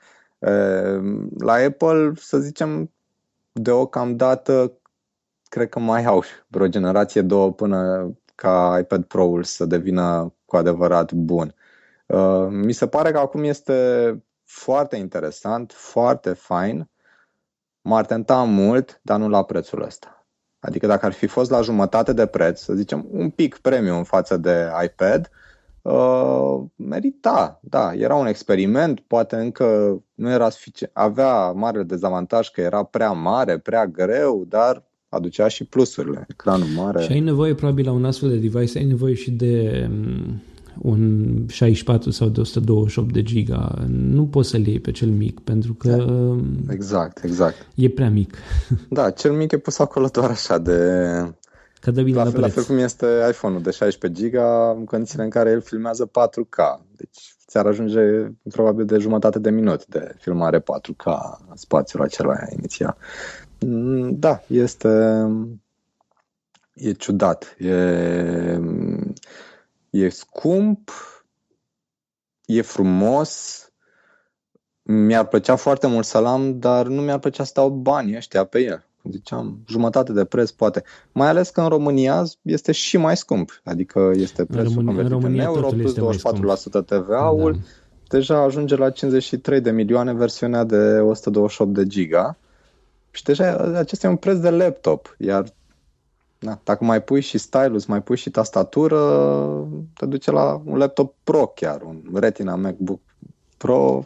La Apple, să zicem, deocamdată, cred că mai au vreo generație, două, până ca iPad Pro-ul să devină cu adevărat bun. Mi se pare că acum este foarte interesant, foarte fain. M-ar tenta mult, dar nu la prețul ăsta. Adică dacă ar fi fost la jumătate de preț, să zicem un pic premium față de iPad, Uh, merita, da, era un experiment, poate încă nu era suficient, avea mare dezavantaj că era prea mare, prea greu, dar aducea și plusurile, ecranul mare. Și ai nevoie probabil la un astfel de device, ai nevoie și de um, un șaizeci și patru sau de o sută douăzeci și opt de giga, nu poți să-l iei pe cel mic, pentru că exact, exact. E prea mic. Da, cel mic e pus acolo doar așa de... Că dă bine la, la, fel, la fel cum este iPhone-ul de șaisprezece giga, în condițiile în care el filmează patru K. Deci ți-ar ajunge probabil de jumătate de minut de filmare patru K spațiul acela inițial. Da, este... E ciudat. E, e scump, e frumos. Mi-ar plăcea foarte mult să-l am, dar nu mi-ar plăcea să dau banii ăștia pe el. Cum ziceam, jumătate de preț poate. Mai ales că în România este și mai scump. Adică este prețul convertit în, în euro plus douăzeci și patru la sută T V A-ul. Da. Deja ajunge la cincizeci și trei de milioane versiunea de o sută douăzeci și opt de giga. Și deja acesta e un preț de laptop. Iar da, dacă mai pui și stylus, mai pui și tastatură, te duce la un laptop Pro chiar. Un Retina MacBook Pro.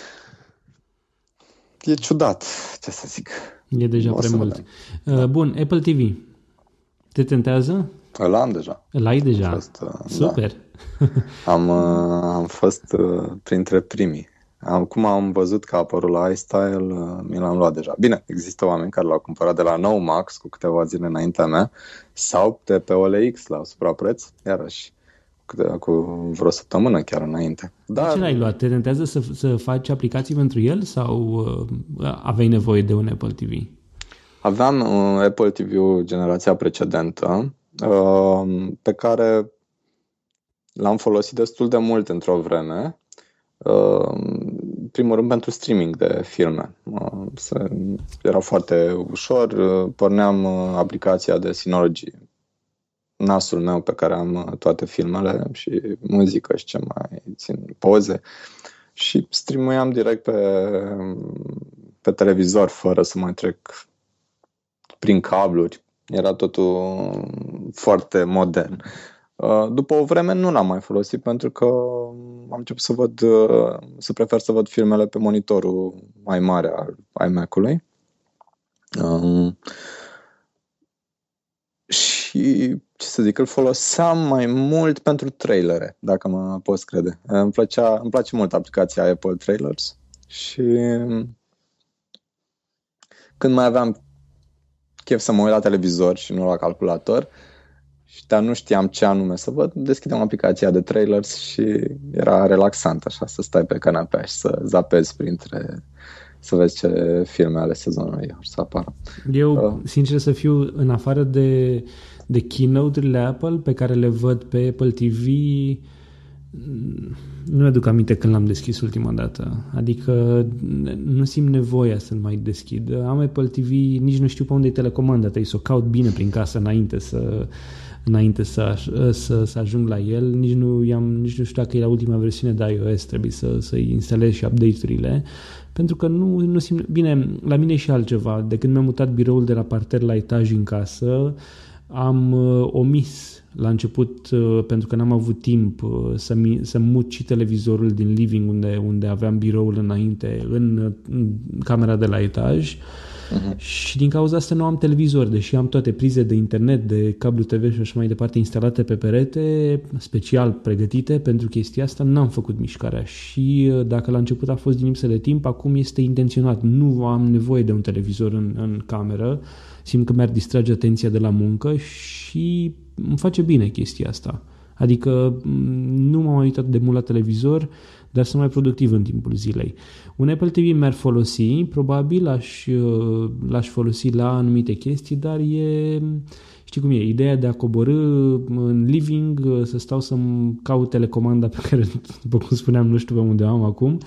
E ciudat, ce să zic. E deja prea mult. Uh, bun, Apple T V. Te tentează? Îl am deja. Îl ai deja? Fost, uh, super. Da. am, uh, am fost uh, printre primii. Am, cum am văzut că a apărut la iStyle, uh, mi l-am luat deja. Bine, există oameni care l-au cumpărat de la Nomax cu câteva zile înaintea mea sau de pe O L X la suprapreț, iarăși cu vreo săptămână chiar înainte. Dar... De ce l-ai luat? Te tentează să, să faci aplicații pentru el sau uh, aveai nevoie de un Apple T V? Aveam un Apple T V-ul generația precedentă uh, pe care l-am folosit destul de mult într-o vreme. Uh, primul rând pentru streaming de filme. Uh, se, era foarte ușor. Uh, porneam uh, aplicația de Synology, nasul meu pe care am toate filmele și muzică și ce mai țin, poze, și streamuiam direct pe, pe televizor fără să mai trec prin cabluri. Era totul foarte modern. După o vreme nu l-am mai folosit pentru că am început să văd, să prefer să văd filmele pe monitorul mai mare al iMac-ului. Um, și, ce să zic, îl foloseam mai mult pentru trailere, dacă mă poți crede. Îmi, plăcea, îmi place mult aplicația Apple Trailers și când mai aveam chef să mă uit la televizor și nu la calculator, dar nu știam ce anume să văd, deschideam aplicația de trailers și era relaxant așa să stai pe canapea și să zapezi printre, să vezi ce filme ale sezonului or să apară. Eu, uh. sincer să fiu, în afară de, de keynote-urile Apple pe care le văd pe Apple T V, Nu mi-aduc aminte când l-am deschis ultima dată. Adică nu simt nevoia să-l mai deschid. Am Apple T V, nici nu știu pe unde e telecomanda. Trebuie să o caut bine prin casă înainte să, înainte să, să, să ajung la el. Nici nu, i-am, nici nu știu dacă e la ultima versiune de iOS. Trebuie să, să instalez și update-urile. Pentru că nu, nu simt... Bine, la mine e și altceva. De când mi-am mutat biroul de la parter la etaj în casă, am uh, omis la început, uh, pentru că n-am avut timp uh, să, mi, să mut și televizorul din living unde, unde aveam biroul înainte în, în camera de la etaj. Uh-huh. Și din cauza asta nu am televizor, deși am toate prize de internet, de cablu T V și așa mai departe instalate pe perete, special pregătite pentru chestia asta, n-am făcut mișcarea și dacă la început a fost din lipsă de timp, acum este intenționat. Nu am nevoie de un televizor în, în cameră, simt că mi-ar distrage atenția de la muncă și îmi face bine chestia asta. Adică nu m-am uitat de mult la televizor, dar sunt mai productiv în timpul zilei. Un Apple T V mi-ar folosi, probabil l-aș, l-aș folosi la anumite chestii, dar e, știi cum e, ideea de a coborî în living, să stau să-mi caut telecomanda pe care, după cum spuneam, nu știu pe unde am acum,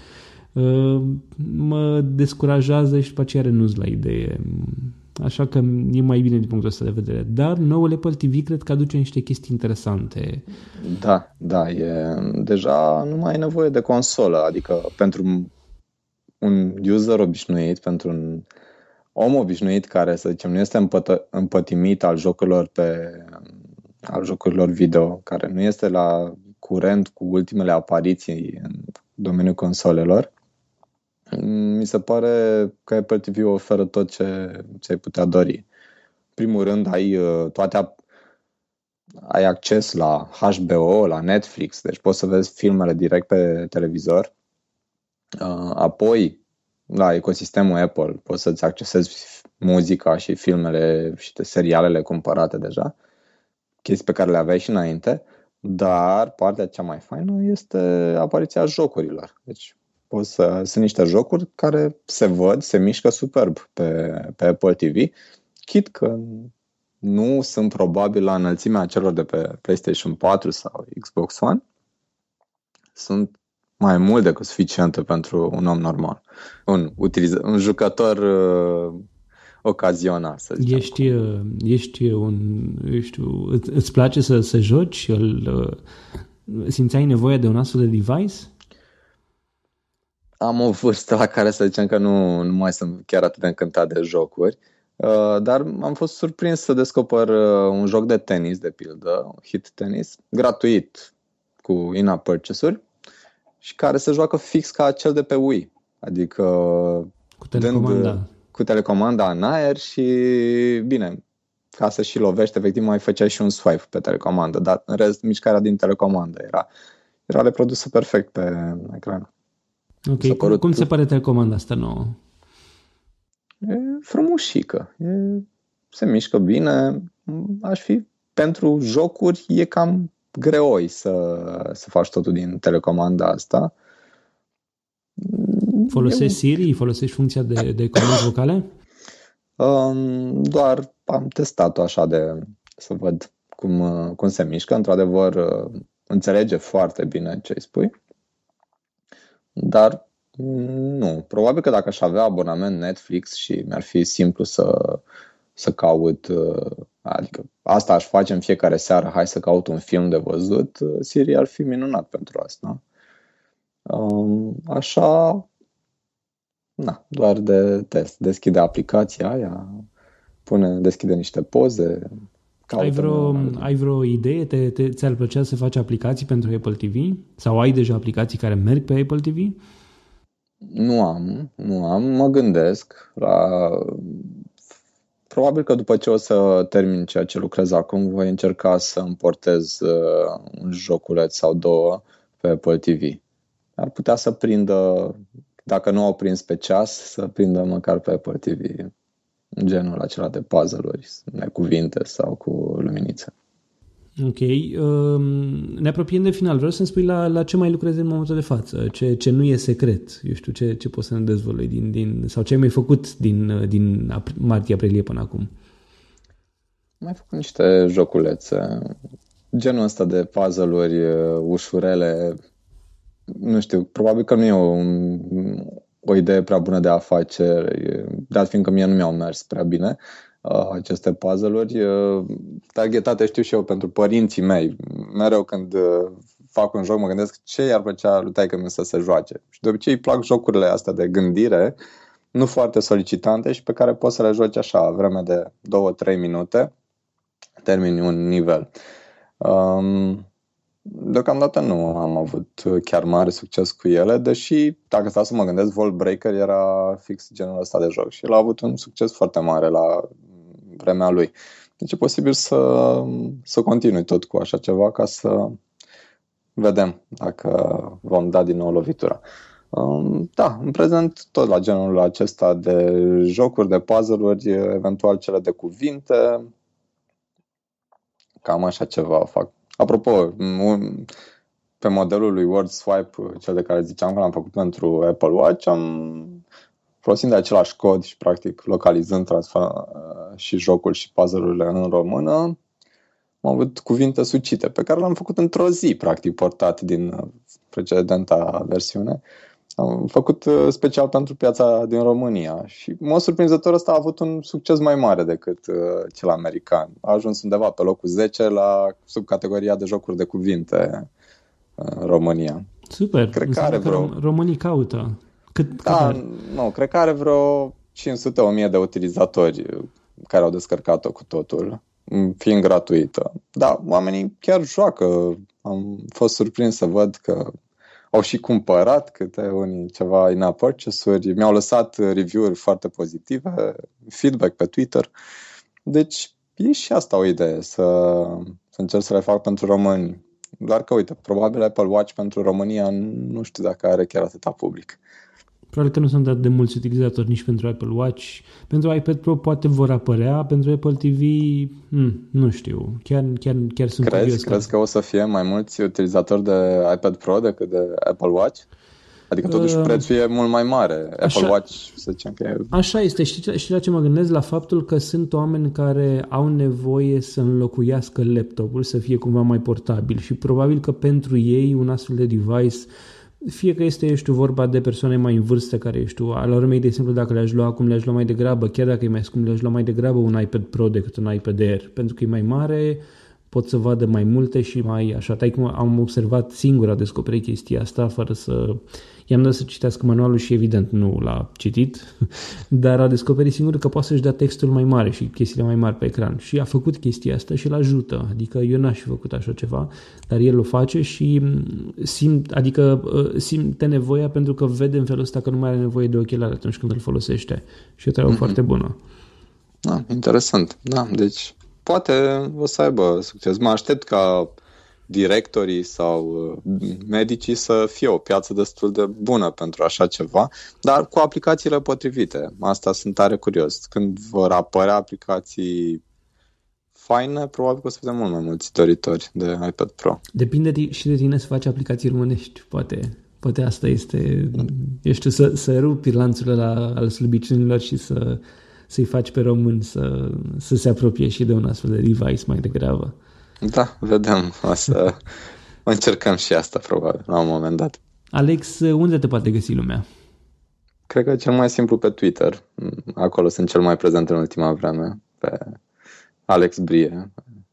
mă descurajează și după aceea renunț la idee. Așa că e mai bine din punctul ăsta de vedere. Dar noul Apple T V cred că aduce niște chestii interesante. Da, da, e, deja nu mai ai nevoie de consolă. Adică pentru un user obișnuit, pentru un om obișnuit care, să zicem, nu este împătă, împătimit al jocurilor pe al jocurilor video, care nu este la curent cu ultimele apariții în domeniul consolelor, mi se pare că Apple T V oferă tot ce ți-ai putea dori. În primul rând, ai toate ai acces la H B O, la Netflix, deci poți să vezi filmele direct pe televizor. Apoi, la ecosistemul Apple, poți să-ți accesezi muzica și filmele și serialele cumpărate deja, chestii pe care le aveai și înainte, dar partea cea mai faină este apariția jocurilor. Deci poți să, sunt niște jocuri care se văd, se mișcă superb pe, pe Apple T V, chit că nu sunt probabil la înălțimea celor de pe PlayStation patru sau Xbox One. Sunt mai mult decât suficiente pentru un om normal. Un, utiliz- un jucător uh, ocazional, să zicem. Ești, ești un... Ești, îți place să, să joci? Îl, simțeai nevoie de un astfel de device? Am o vârstă la care să zicem că nu, nu mai sunt chiar atât de încântat de jocuri, uh, dar am fost surprins să descoper uh, un joc de tenis, de pildă, hit tenis, gratuit, cu in-app purchase-uri, și care se joacă fix ca cel de pe Wii. Adică cu telecomanda. Dând, cu telecomanda în aer și, bine, ca să și lovești, efectiv mai făceai și un swipe pe telecomandă, dar în rest mișcarea din telecomandă era, era reprodusă perfect pe ecran. Ok, cum, cum se pare telecomanda asta nouă? E frumușică, e, se mișcă bine, aș fi, pentru jocuri e cam greoi să, să faci totul din telecomanda asta. Folosești Siri? Folosești funcția de, de comandă vocale? Um, doar am testat-o așa de să văd cum, cum se mișcă. Într-adevăr, înțelege foarte bine ce îi spui. Dar nu. Probabil că dacă aș avea abonament Netflix și mi-ar fi simplu să, să caut, adică asta aș face în fiecare seară, hai să caut un film de văzut, Siri ar fi minunat pentru asta. Așa, na, doar de test. Deschide aplicația aia, pune, deschide niște poze. Ai vreo, ai vreo idee? Te, te, ți-ar plăcea să faci aplicații pentru Apple T V? Sau ai deja aplicații care merg pe Apple T V? Nu am, nu am. Mă gândesc la... Probabil că după ce o să termin ceea ce lucrez acum, voi încerca să împortez uh, un joculeț sau două pe Apple T V. Ar putea să prindă, dacă nu au prins pe ceas, să prindă măcar pe Apple T V genul acela de puzzle-uri, necuvinte sau cu luminițe. Ok. Ne apropiem de final. Vreau să-mi spui la, la ce mai lucrezi în momentul de față, ce, ce nu e secret, eu știu, ce, ce poți să ne dezvălui din, din, sau ce ai mai făcut din, din martie-aprilie până acum. Am mai făcut niște joculețe, genul ăsta de puzzle-uri uh, ușurele, nu știu, probabil că nu e o, o idee prea bună de afaceri, dat fiindcă mie nu mi-au mers prea bine uh, aceste puzzle-uri. Uh, targetate știu și eu pentru părinții mei. Mereu când uh, fac un joc mă gândesc ce i-ar plăcea lui taică-miu să se joace. Și de obicei îi plac jocurile astea de gândire, nu foarte solicitante și pe care poți să le joci așa, vreme de două trei minute, termini un nivel. Um, deocamdată nu am avut chiar mare succes cu ele, deși, dacă stau să mă gândesc, Vault Breaker era fix genul ăsta de joc și el a avut un succes foarte mare la vremea lui. Deci e posibil să, să continui tot cu așa ceva ca să vedem dacă vom da din nou lovitura. Um, da, în prezent tot la genul acesta de jocuri, de puzzle-uri, eventual cele de cuvinte, cam așa ceva fac. Apropo, pe modelul lui Word Swipe, cel de care ziceam că l-am făcut pentru Apple Watch, am folosind de același cod și practic localizând transfer, și jocul și puzzle-urile în română, am avut cuvinte sucite pe care le-am făcut într-o zi, practic portat din precedenta versiune. Am făcut special pentru piața din România și, în mod surprinzător, ăsta a avut un succes mai mare decât uh, cel american. A ajuns undeva pe locul zece la subcategoria de jocuri de cuvinte în România. Super! Cred că are vreo... Românii caută. Cât, da, cât nu, cred că are vreo cinci sute o mie de utilizatori care au descărcat-o cu totul, fiind gratuită. Da, oamenii chiar joacă. Am fost surprins să văd că au și cumpărat câte unii ceva in-app purchase-uri, mi-au lăsat review-uri foarte pozitive, feedback pe Twitter. Deci e și asta o idee, să, să încerc să le fac pentru români. Doar că, uite, probabil Apple Watch pentru România nu știu dacă are chiar atâta public. Probabil că nu sunt atât de mulți utilizatori nici pentru Apple Watch. Pentru iPad Pro poate vor apărea, pentru Apple T V, hmm, nu știu. Chiar, chiar, chiar sunt crezi, curios. Crezi că o să fie mai mulți utilizatori de iPad Pro decât de Apple Watch? Adică totuși uh, prețul e mult mai mare. Apple așa, Watch, să zicem că e... Așa este. Știi, știi la ce mă gândesc? La faptul că sunt oameni care au nevoie să înlocuiască laptopul, să fie cumva mai portabil și probabil că pentru ei un astfel de device, fie că este, eu știu, vorba de persoane mai în vârstă care, eu știu, la urmei, de exemplu, dacă le-aș lua acum, le-aș lua mai degrabă, chiar dacă e mai scump, le-aș lua mai degrabă un iPad Pro decât un iPad Air, pentru că e mai mare, pot să vadă mai multe și mai așa. Tai cum am observat singur, a descoperit chestia asta, fără să... I-am dat să citească manualul și evident nu l-a citit, dar a descoperit singur că poate să-și dea textul mai mare și chestiile mai mari pe ecran. Și a făcut chestia asta și îl ajută. Adică eu n-aș fi făcut așa ceva, dar el o face și simt, adică simte nevoia pentru că vede în felul ăsta că nu mai are nevoie de ochelari atunci când îl folosește. Și e o treabă mm-hmm. foarte bună. Da, interesant. Da, deci poate o să aibă succes. Mă aștept ca directorii sau medicii să fie o piață destul de bună pentru așa ceva, dar cu aplicațiile potrivite. Asta sunt tare curios. Când vor apărea aplicații faine, probabil că o să vedem mult mai mulți doritori de iPad Pro. Depinde și de tine să faci aplicații românești, poate. Poate asta este, eu știu, să, să rupi lanțul ăla al slăbiciunilor și să, să-i faci pe român să, să se apropie și de un astfel de device mai degrabă. Da, vedem. O să încercăm și asta, probabil, la un moment dat. Alex, unde te poate găsi lumea? Cred că cel mai simplu pe Twitter. Acolo sunt cel mai prezent în ultima vreme. Pe Alex Brie,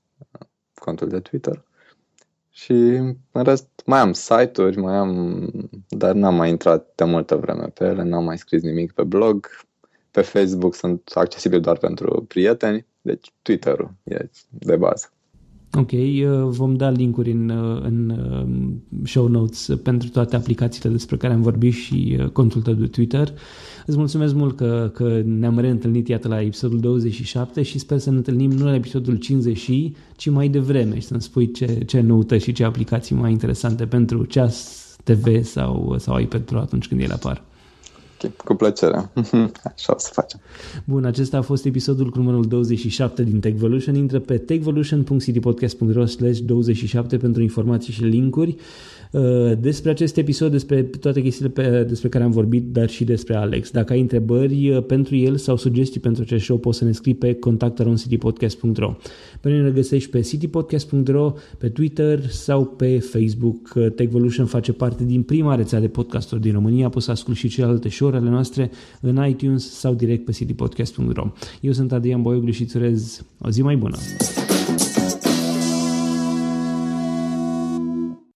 contul de Twitter. Și în rest mai am site-uri, mai am, dar n-am mai intrat de multă vreme pe ele, n-am mai scris nimic pe blog. Pe Facebook sunt accesibili doar pentru prieteni, deci Twitter-ul e de bază. Ok, vom da linkuri în, în show notes pentru toate aplicațiile despre care am vorbit și contul tău de Twitter. Îți mulțumesc mult că, că ne-am reîntâlnit, iată, la episodul douăzeci și șapte și sper să ne întâlnim nu la episodul cincizeci, ci mai devreme și să-mi spui ce, ce noutăți și ce aplicații mai interesante pentru ceas, T V sau, sau iPad Pro atunci când ele apar. Ok, cu plăcere. Așa o să facem. Bun, acesta a fost episodul cu numărul douăzeci și șapte din Techvolution. Intră pe techvolution punct citypodcast punct ro slash douăzeci și șapte pentru informații și linkuri despre acest episod, despre toate chestiile pe, despre care am vorbit, dar și despre Alex. Dacă ai întrebări pentru el sau sugestii pentru acest show, poți să ne scrii pe contact arond citypodcast punct ro. Pe noi ne găsești pe citypodcast punct ro, pe Twitter sau pe Facebook. Techvolution face parte din prima rețea de podcasturi din România. Poți să asculti și celelalte show-uri ale noastre în iTunes sau direct pe citypodcast punct ro. Eu sunt Adrian Boioglu și îți urez o zi mai bună!